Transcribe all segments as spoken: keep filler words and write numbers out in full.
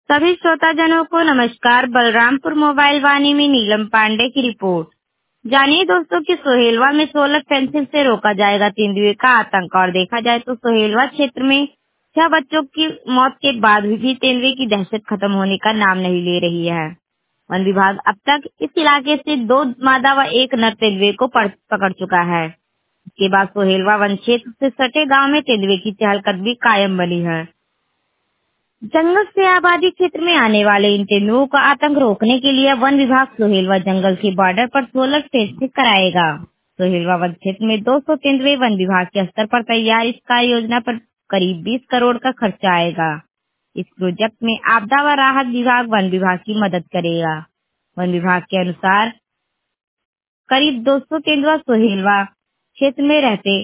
सभी श्रोताजनों को नमस्कार। बलरामपुर मोबाइल वाणी में नीलम पांडे की रिपोर्ट। जानिए दोस्तों कि सोहेलवा में सोलर फेंसिंग से रोका जाएगा तेंदुए का आतंक। और देखा जाए तो सोहेलवा क्षेत्र में छह बच्चों की मौत के बाद भी तेंदुए की दहशत खत्म होने का नाम नहीं ले रही है। वन विभाग अब तक इस इलाके से दो मादा व एक नर तेंदुए को पकड़ चुका है। इसके बाद सोहेलवा वन क्षेत्र से सटे गाँव में तेंदुए की चहलकदमी कायम बनी है। जंगल से आबादी क्षेत्र में आने वाले इन तेंदुओं का आतंक रोकने के लिए वन विभाग सोहेलवा जंगल के बॉर्डर पर सोलर फेंसिंग कराएगा। सोहेलवा वन क्षेत्र में दो सौ तेंदुए वन विभाग के स्तर पर तैयार इस कार्य योजना पर करीब बीस करोड़ का खर्चा आएगा। इस प्रोजेक्ट में आपदा व राहत विभाग वन विभाग की मदद करेगा। वन विभाग के अनुसार करीब दो सौ तेंदुआ सोहेलवा क्षेत्र में रहते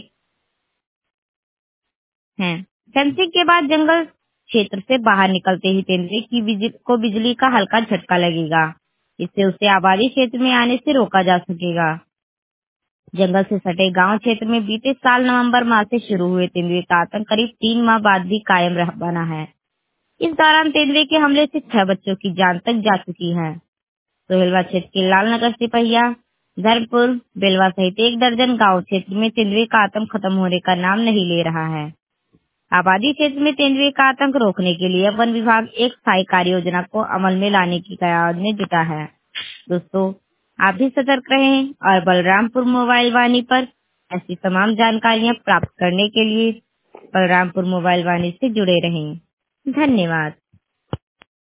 हैं। फेंसिंग के बाद जंगल क्षेत्र से बाहर निकलते ही तेंदुए की बिजली को बिजली का हल्का झटका लगेगा। इससे उसे आबादी क्षेत्र में आने से रोका जा सकेगा। जंगल से सटे गांव क्षेत्र में बीते साल नवंबर माह से शुरू हुए तेंदुए का आतंक करीब तीन माह बाद भी कायम रह बना है। इस दौरान तेंदुए के हमले से छह बच्चों की जान तक जा चुकी है। सोहेलवा क्षेत्र के लालनगर सिपहिया, धर्मपुर, बेलवा सहित एक दर्जन गाँव क्षेत्र में तेंदुए का आतंक खत्म होने का नाम नहीं ले रहा है। आबादी क्षेत्र में तेंदुए का आतंक रोकने के लिए वन विभाग एक स्थायी कार्य योजना को अमल में लाने की कयाद में जुटा है। दोस्तों, आप भी सतर्क रहें और बलरामपुर मोबाइल वाणी पर ऐसी तमाम जानकारियां प्राप्त करने के लिए बलरामपुर मोबाइल वाणी से जुड़े रहें। धन्यवाद।